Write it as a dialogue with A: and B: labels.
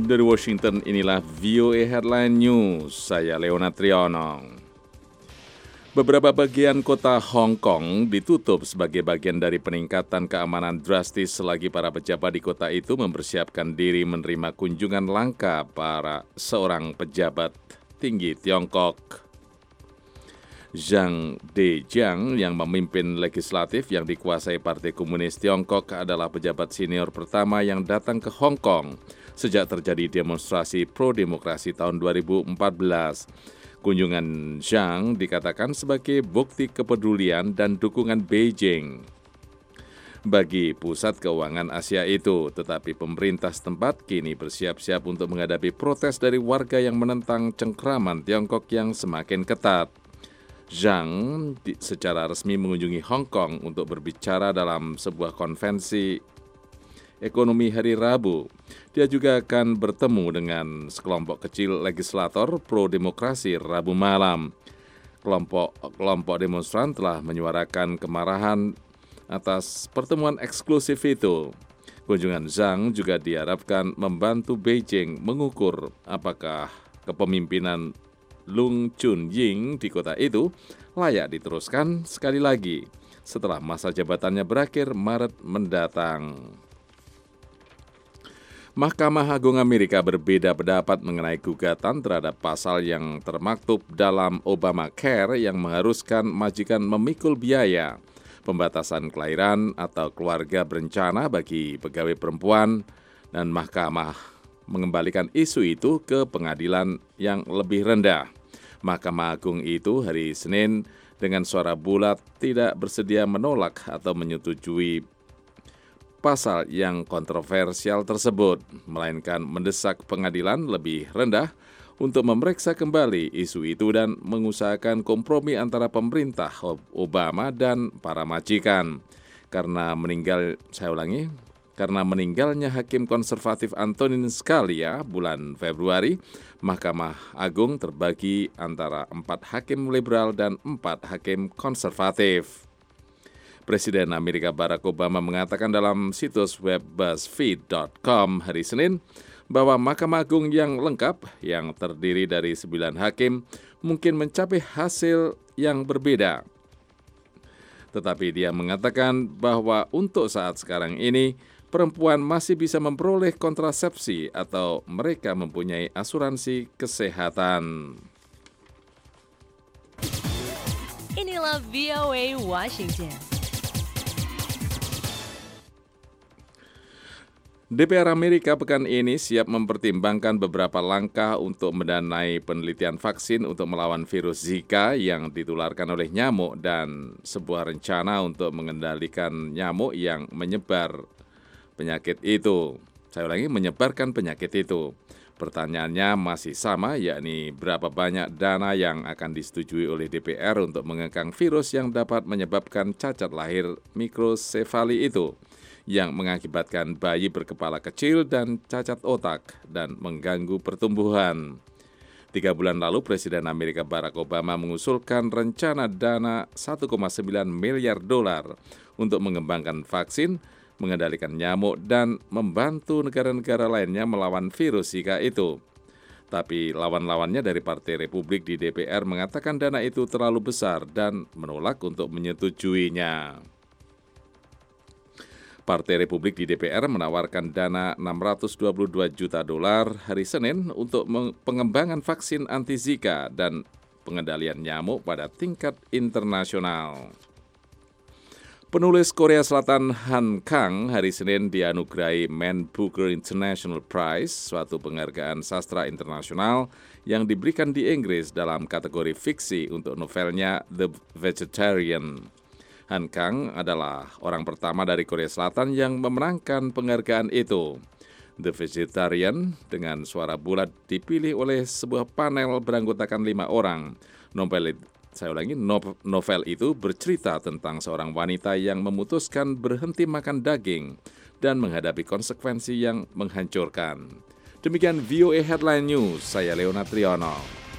A: Dari Washington, inilah VOA Headline News. Saya Leonard Triono. Beberapa bagian kota Hong Kong ditutup sebagai bagian dari peningkatan keamanan drastis selagi para pejabat di kota itu mempersiapkan diri menerima kunjungan langka para seorang pejabat tinggi Tiongkok. Zhang Dejiang yang memimpin legislatif yang dikuasai Partai Komunis Tiongkok adalah pejabat senior pertama yang datang ke Hong Kong sejak terjadi demonstrasi pro-demokrasi tahun 2014. Kunjungan Zhang dikatakan sebagai bukti kepedulian dan dukungan Beijing bagi pusat keuangan Asia itu, tetapi pemerintah setempat kini bersiap-siap untuk menghadapi protes dari warga yang menentang cengkraman Tiongkok yang semakin ketat. Zhang secara resmi mengunjungi Hong Kong untuk berbicara dalam sebuah konvensi ekonomi hari Rabu. Dia juga akan bertemu dengan sekelompok kecil legislator pro-demokrasi Rabu malam. Kelompok demonstran telah menyuarakan kemarahan atas pertemuan eksklusif itu. Kunjungan Zhang juga diharapkan membantu Beijing mengukur apakah kepemimpinan Lung Chun-ying di kota itu layak diteruskan sekali lagi setelah masa jabatannya berakhir Maret mendatang. Mahkamah Agung Amerika berbeda pendapat mengenai gugatan terhadap pasal yang termaktub dalam Obamacare yang mengharuskan majikan memikul biaya pembatasan kelahiran atau keluarga berencana bagi pegawai perempuan, dan mahkamah mengembalikan isu itu ke pengadilan yang lebih rendah. Mahkamah Agung itu hari Senin dengan suara bulat tidak bersedia menolak atau menyetujui pasal yang kontroversial tersebut, melainkan mendesak pengadilan lebih rendah untuk memeriksa kembali isu itu dan mengusahakan kompromi antara pemerintah Obama dan para majikan. Karena meninggalnya Hakim Konservatif Antonin Scalia bulan Februari, Mahkamah Agung terbagi antara 4 hakim liberal dan 4 hakim konservatif. Presiden Amerika Barack Obama mengatakan dalam situs web BuzzFeed.com hari Senin bahwa Mahkamah Agung yang lengkap, yang terdiri dari 9 hakim, mungkin mencapai hasil yang berbeda. Tetapi dia mengatakan bahwa untuk saat sekarang ini, perempuan masih bisa memperoleh kontrasepsi atau mereka mempunyai asuransi kesehatan.
B: Inilah VOA Washington.
A: DPR Amerika pekan ini siap mempertimbangkan beberapa langkah untuk mendanai penelitian vaksin untuk melawan virus Zika yang ditularkan oleh nyamuk dan sebuah rencana untuk mengendalikan nyamuk yang menyebarkan penyakit itu. Pertanyaannya masih sama, yakni berapa banyak dana yang akan disetujui oleh DPR untuk mengekang virus yang dapat menyebabkan cacat lahir mikrosefali itu, yang mengakibatkan bayi berkepala kecil dan cacat otak dan mengganggu pertumbuhan. 3 bulan lalu, Presiden Amerika Barack Obama mengusulkan rencana dana $1,9 miliar untuk mengembangkan vaksin, mengendalikan nyamuk, dan membantu negara-negara lainnya melawan virus Zika itu. Tapi lawan-lawannya dari Partai Republik di DPR mengatakan dana itu terlalu besar dan menolak untuk menyetujuinya. Partai Republik di DPR menawarkan dana $622 juta hari Senin untuk pengembangan vaksin anti-Zika dan pengendalian nyamuk pada tingkat internasional. Penulis Korea Selatan Han Kang hari Senin dianugerahi Man Booker International Prize, suatu penghargaan sastra internasional yang diberikan di Inggris dalam kategori fiksi untuk novelnya The Vegetarian. Han Kang adalah orang pertama dari Korea Selatan yang memenangkan penghargaan itu. The Vegetarian dengan suara bulat dipilih oleh sebuah panel beranggotakan 5 orang. Novel itu bercerita tentang seorang wanita yang memutuskan berhenti makan daging dan menghadapi konsekuensi yang menghancurkan. Demikian VOA Headline News, saya Leonard Triono.